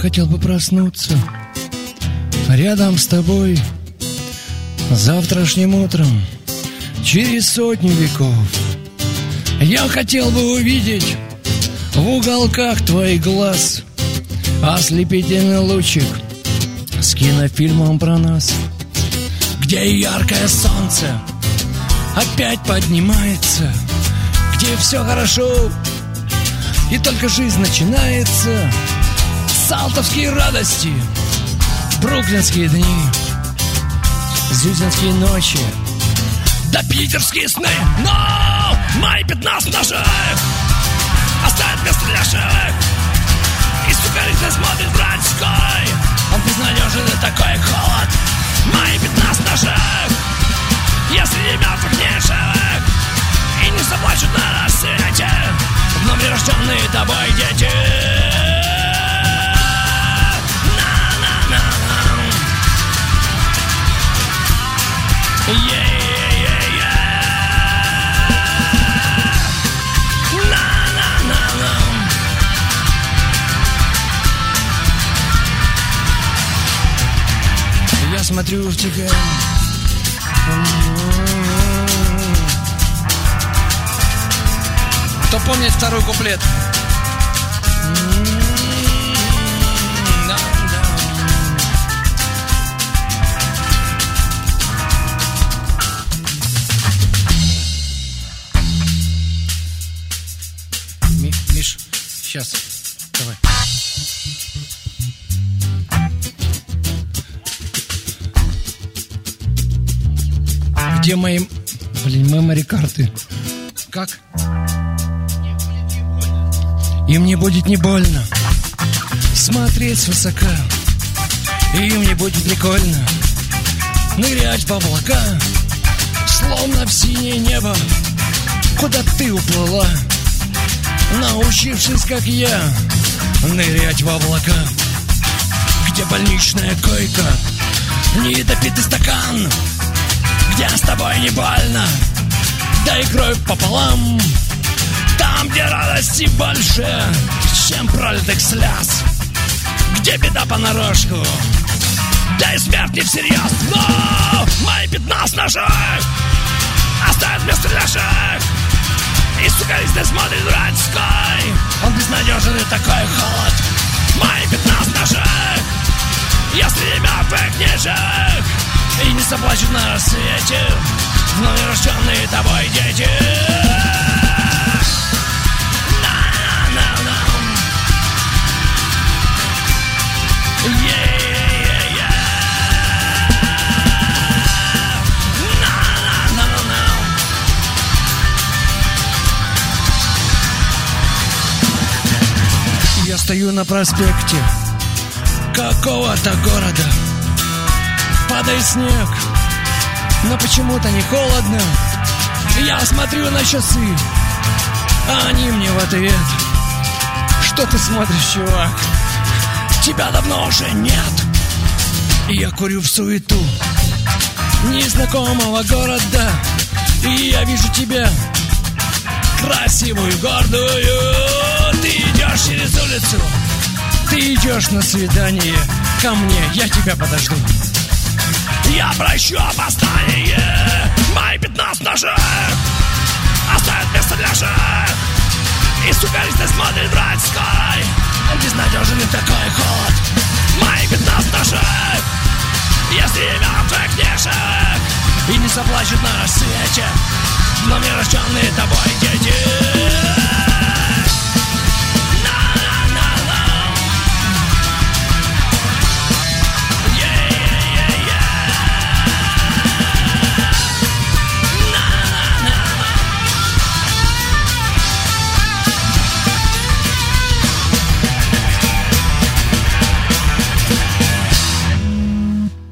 хотел бы проснуться рядом с тобой завтрашним утром, через 100 веков. Я хотел бы увидеть в уголках твоих глаз ослепительный лучик с кинофильмом про нас, где яркое солнце опять поднимается, где все хорошо и только жизнь начинается. Салтовские радости, бруклинские дни, зюзинские ночи, да питерские сны. Но мои 15 ножек оставят место для шеек, и сукаризно смотрит братской. Он безнадежен и такой холод. Мои 15 ножек, если не мертвых, не живых, и не заплачут на рассвете вновь рожденные тобой дети. Я смотрю в тебя. Кто помнит второй куплет? Миш, сейчас, давай. Где мои, мемори-карты? Как? Им не будет не больно смотреть свысока, им не будет прикольно нырять в облака, словно в синее небо, куда ты уплыла, научившись, как я, нырять в облака, где больничная койка, недопитый стакан, где с тобой не больно, да и кровь пополам, там, где радости больше, чем пролитых слез, где беда понарошку, да и смерть не всерьез. Но мои 15 ножек оставят место для шеек, и сукаризно смотрит братской. Он безнадежен и такой холод. Мои 15 ножек, если не мертвых, не живых, и не заплачут на рассвете вновь рожденные тобой дети. Я стою на проспекте какого-то города, падает снег, но почему-то не холодно. Я смотрю на часы, а они мне в ответ: что ты смотришь, чувак? Тебя давно уже нет. И я курю в суету незнакомого города, и я вижу тебя, красивую, гордую. Ты идешь через улицу, ты идешь на свидание ко мне, я тебя подожду. Я прощу опоздание. Мои 15 ножек оставят место для шеек, и сукаризно смотрит братской. Он безнадежен и такой холод. Мои 15 ножек, если мертвых, не живых, и не заплачут на рассвете вновь рожденные тобой дети.